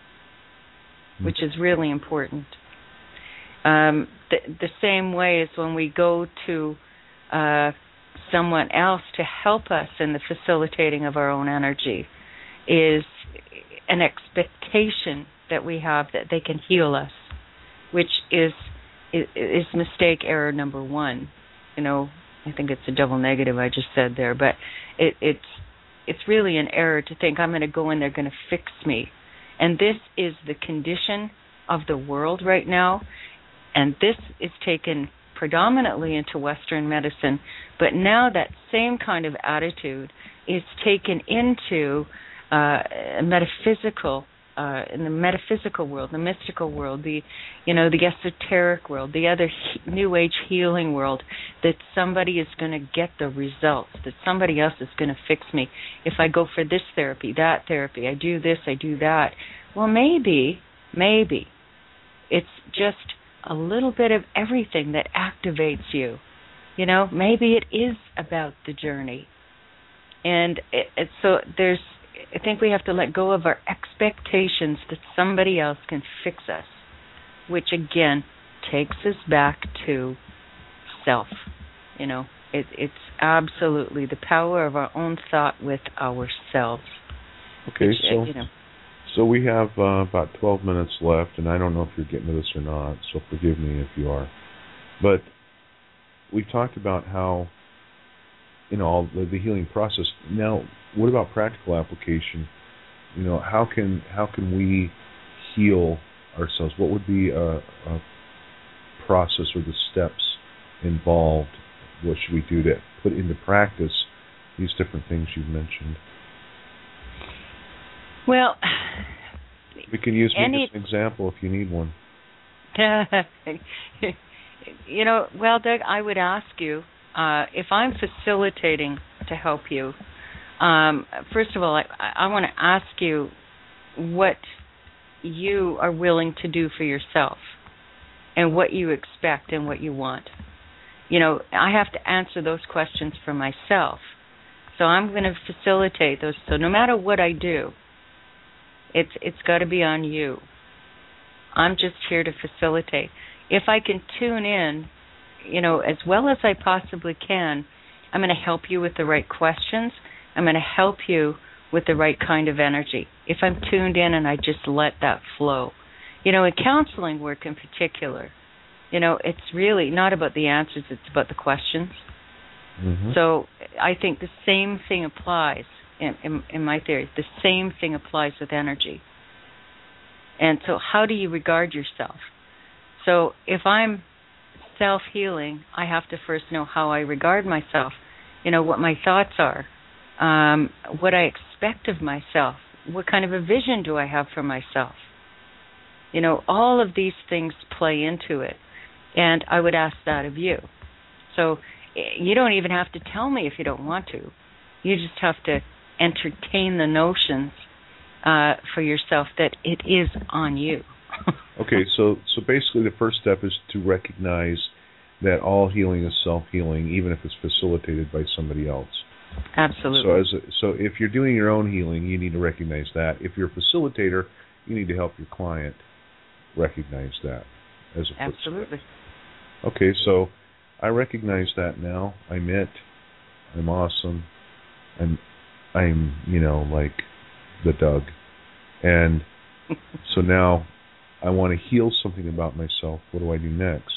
which is really important. Um, the, the same way as when we go to uh, someone else to help us in the facilitating of our own energy, is an expectation that we have that they can heal us, which is is, is mistake error number one. You know, I think it's a double negative I just said there, but it, it's it's really an error to think I'm going to go in, they're going to fix me. And this is the condition of the world right now, and this is taken predominantly into Western medicine, but now that same kind of attitude is taken into uh, a metaphysical, uh, in the metaphysical world, the mystical world, the, you know, the esoteric world, the other he- New Age healing world, that somebody is going to get the results, that somebody else is going to fix me. If I go for this therapy, that therapy, I do this, I do that. Well, maybe, maybe it's just a little bit of everything that activates you. You know, maybe it is about the journey. And it, it, so there's, I think we have to let go of our expectations that somebody else can fix us, which again takes us back to self. You know, it, it's absolutely the power of our own thought with ourselves. Okay, which, so you know, so we have uh, about twelve minutes left, and I don't know if you're getting to this or not, so forgive me if you are. But we've talked about how, you know, all the, the healing process. Now, what about practical application? You know, how can how can we heal ourselves? What would be a, a process or the steps involved? What should we do to put into practice these different things you've mentioned? Well, we can use any, me as an example if you need one. You know, well, Doug, I would ask you, uh, if I'm facilitating to help you, um, first of all, I, I want to ask you what you are willing to do for yourself and what you expect and what you want. You know, I have to answer those questions for myself. So I'm going to facilitate those. So no matter what I do, it's it's got to be on you. I'm just here to facilitate. If I can tune in, you know, as well as I possibly can, I'm going to help you with the right questions. I'm going to help you with the right kind of energy. If I'm tuned in and I just let that flow. You know, in counseling work in particular, you know, it's really not about the answers, it's about the questions. Mm-hmm. So I think the same thing applies in, in, in my theory. The same thing applies with energy. And so how do you regard yourself? So if I'm self-healing, I have to first know how I regard myself, you know, what my thoughts are, um, what I expect of myself, what kind of a vision do I have for myself. You know, all of these things play into it, and I would ask that of you. So you don't even have to tell me if you don't want to. You just have to entertain the notions uh, for yourself that it is on you. Okay, so so basically the first step is to recognize that all healing is self-healing, even if it's facilitated by somebody else. Absolutely. So as a, so if you're doing your own healing, you need to recognize that. If you're a facilitator, you need to help your client recognize that as a Absolutely. Step. Okay, so I recognize that now. I'm it. I'm awesome. I'm I'm you know like the Doug, and so now I want to heal something about myself. What do I do next?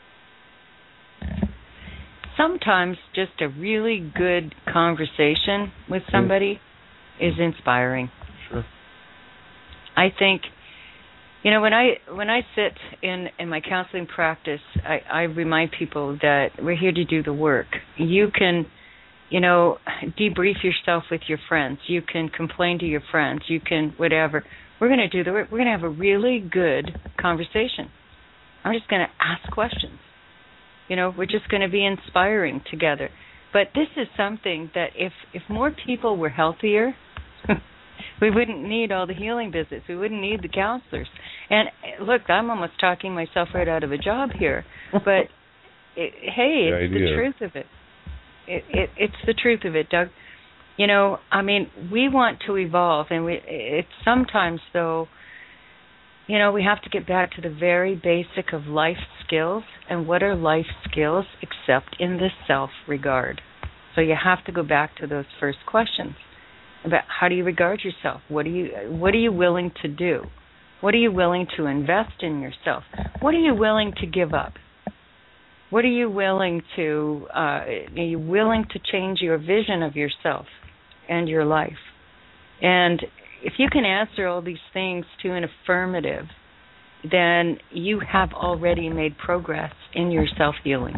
Sometimes just a really good conversation with somebody mm. is inspiring. Sure. I think You know, when I when I sit in, in my counseling practice, I, I remind people that we're here to do the work. You can, you know, debrief yourself with your friends. You can complain to your friends. You can whatever. We're going to do the work. We're going to have a really good conversation. I'm just going to ask questions. You know, we're just going to be inspiring together. But this is something that if, if more people were healthier, we wouldn't need all the healing visits. We wouldn't need the counselors. And look, I'm almost talking myself right out of a job here. But, it, hey, it's the, the truth of it. It, it. It's the truth of it, Doug. You know, I mean, we want to evolve. And we. It's sometimes, though, you know, we have to get back to the very basic of life skills. And what are life skills except in the self-regard? So you have to go back to those first questions about how do you regard yourself? What are you what are you willing to do? What are you willing to invest in yourself? What are you willing to give up? What are you willing to uh, are you willing to change your vision of yourself and your life? And if you can answer all these things to an affirmative, then you have already made progress in your self-healing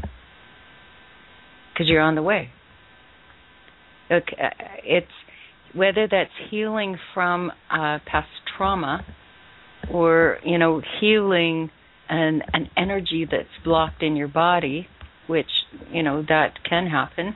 because you're on the way. Look, it's whether that's healing from uh, past trauma or, you know, healing an, an energy that's blocked in your body, which, you know, that can happen.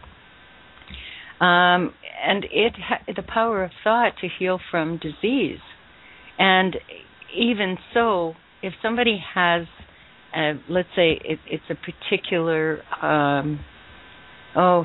Um, and it ha- the power of thought to heal from disease. And even so, if somebody has, uh, let's say it, it's a particular, um, oh,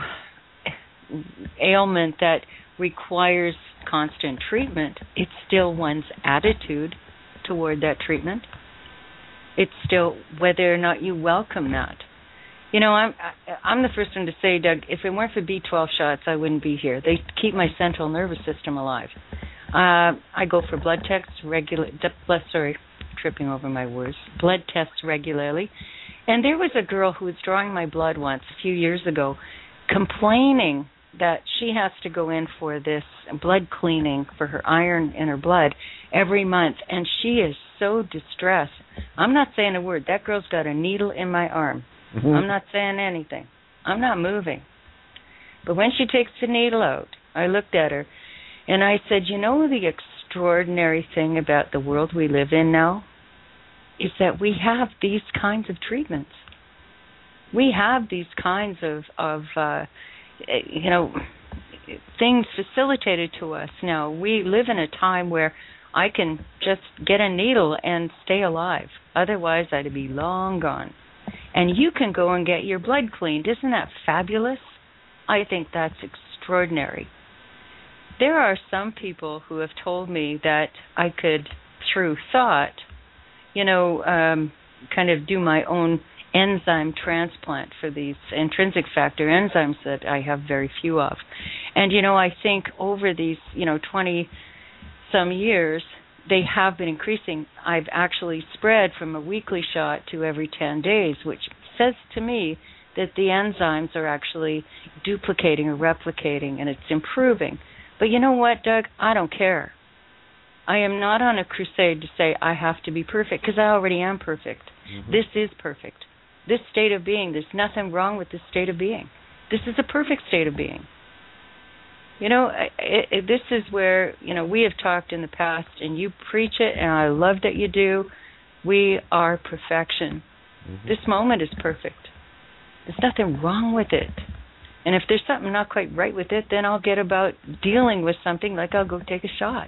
ailment that requires constant treatment, it's still one's attitude toward that treatment. It's still whether or not you welcome that. You know, I'm I'm the first one to say, Doug, if it weren't for B twelve shots, I wouldn't be here. They keep my central nervous system alive. Uh, I go for blood tests regular. Sorry, tripping over my words. Blood tests regularly. And there was a girl who was drawing my blood once a few years ago, complaining that she has to go in for this blood cleaning for her iron in her blood every month, and she is so distressed. I'm not saying a word. That girl's got a needle in my arm. Mm-hmm. I'm not saying anything. I'm not moving. But when she takes the needle out, I looked at her, and I said, you know the extraordinary thing about the world we live in now is that we have these kinds of treatments. We have these kinds of, of uh, you know, things facilitated to us now. We live in a time where I can just get a needle and stay alive. Otherwise, I'd be long gone. And you can go and get your blood cleaned. Isn't that fabulous? I think that's extraordinary. There are some people who have told me that I could, through thought, you know, um, kind of do my own enzyme transplant for these intrinsic factor enzymes that I have very few of. And, you know, I think over these, you know, twenty-some years, they have been increasing. I've actually spread from a weekly shot to every ten days, which says to me that the enzymes are actually duplicating or replicating, and it's improving. But you know what, Doug? I don't care. I am not on a crusade to say I have to be perfect, because I already am perfect. Mm-hmm. This is perfect. This state of being, there's nothing wrong with this state of being. This is a perfect state of being. You know, it, it, this is where, you know, we have talked in the past, and you preach it, and I love that you do. We are perfection. Mm-hmm. This moment is perfect. There's nothing wrong with it. And if there's something not quite right with it, then I'll get about dealing with something like I'll go take a shot.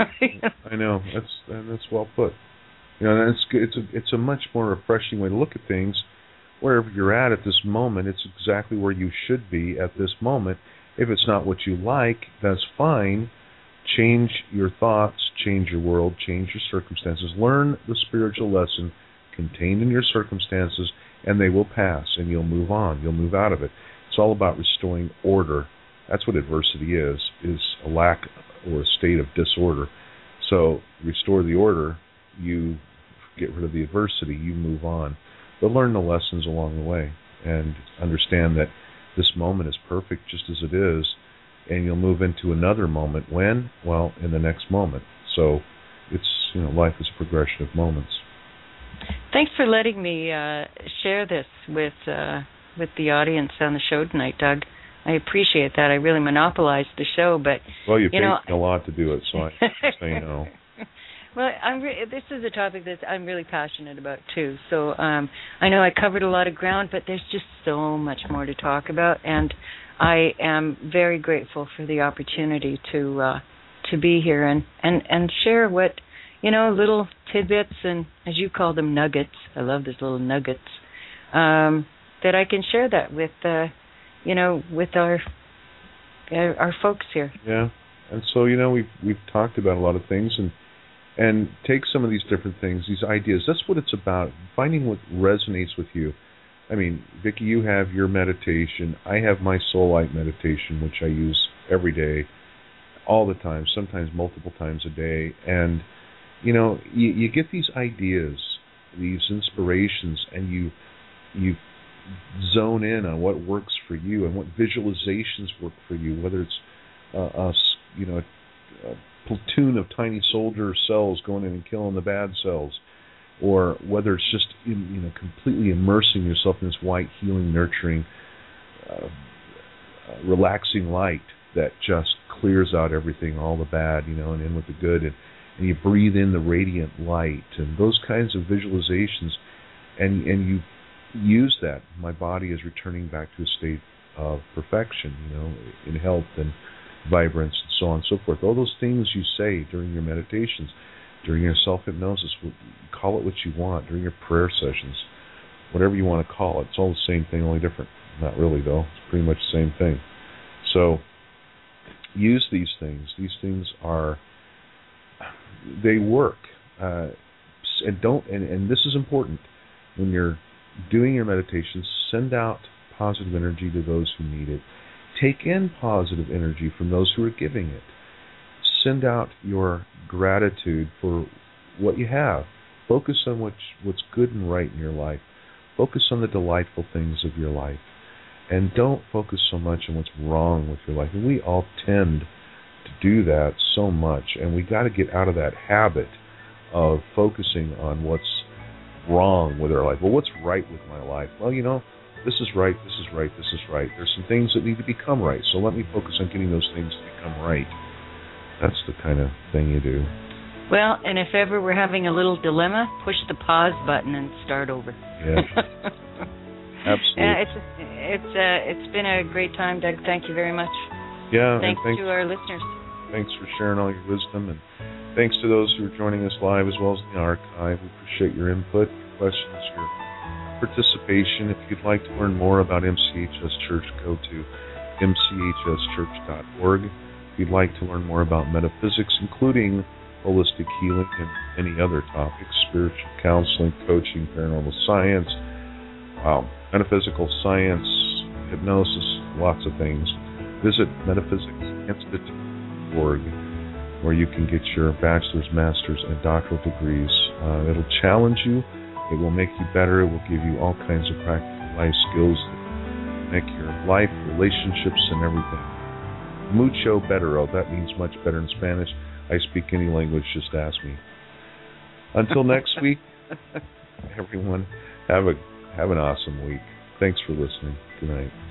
I know. That's that's well put. You know, it's it's a it's a much more refreshing way to look at things. Wherever you're at at this moment, it's exactly where you should be at this moment. If it's not what you like, that's fine. Change your thoughts, change your world, change your circumstances. Learn the spiritual lesson contained in your circumstances, and they will pass, and you'll move on. You'll move out of it. It's all about restoring order. That's what adversity is, is a lack or a state of disorder. So restore the order, you get rid of the adversity, you move on. But learn the lessons along the way and understand that this moment is perfect just as it is, and you'll move into another moment. When? Well, in the next moment. So it's you know, life is a progression of moments. Thanks for letting me uh, share this with uh, with the audience on the show tonight, Doug. I appreciate that. I really monopolized the show, but well, you, you paid know, me a lot to do it, so I say no. Well, I'm re- this is a topic that I'm really passionate about too. So um, I know I covered a lot of ground, but there's just so much more to talk about, and I am very grateful for the opportunity to uh, to be here and, and, and share what, you know, little tidbits and, as you call them, nuggets. I love those little nuggets. Um, that I can share that with, uh, you know, with our our, our folks here. Yeah, and so you know we've we've talked about a lot of things, and and take some of these different things, these ideas. That's what it's about. Finding what resonates with you. I mean, Vicki, you have your meditation. I have my Soul Light meditation, which I use every day, all the time, sometimes multiple times a day. And you know, you, you get these ideas, these inspirations, and you you zone in on what works for you and what visualizations work for you, whether it's uh, a, you know, a, a platoon of tiny soldier cells going in and killing the bad cells, or whether it's just, you know, completely immersing yourself in this white, healing, nurturing, uh, uh, relaxing light that just clears out everything, all the bad, you know, and in with the good, and, and you breathe in the radiant light, and those kinds of visualizations, and and you use that. My body is returning back to a state of perfection, you know, in health and vibrance and so on and so forth. All those things you say during your meditations, during your self-hypnosis, call it what you want, during your prayer sessions, whatever you want to call it. It's all the same thing, only different. Not really, though. It's pretty much the same thing. So use these things. These things are, they work. Uh, and don't, and, and this is important, when you're doing your meditations, send out positive energy to those who need it. Take in positive energy from those who are giving it. Send out your gratitude for what you have. Focus on what's, what's good and right in your life. Focus on the delightful things of your life. And don't focus so much on what's wrong with your life. And we all tend to do that so much. And we got to get out of that habit of focusing on what's wrong with our life. Well, what's right with my life? Well, you know, this is right, this is right, this is right. There's some things that need to become right, so let me focus on getting those things to become right. That's the kind of thing you do. Well, and if ever we're having a little dilemma, push the pause button and start over. Yeah. Absolutely. Uh, it's it's uh, it's been a great time, Doug. Thank you very much. Yeah. Thanks, thanks to our listeners. Thanks for sharing all your wisdom, and thanks to those who are joining us live as well as in the archive. We appreciate your input, your questions, your participation. If you'd like to learn more about M C H S Church, go to m c h s church dot org. If you'd like to learn more about metaphysics, including holistic healing and many other topics, spiritual counseling, coaching, paranormal science, wow, metaphysical science, hypnosis, lots of things, visit metaphysics institute dot org, where you can get your bachelor's, master's, and doctoral degrees. Uh, it'll challenge you. It will make you better. It will give you all kinds of practical life skills that make your life, relationships, and everything mucho better. Oh, that means much better in Spanish. I speak any language, just ask me. Until next week, everyone, have a have an awesome week. Thanks for listening. Good night.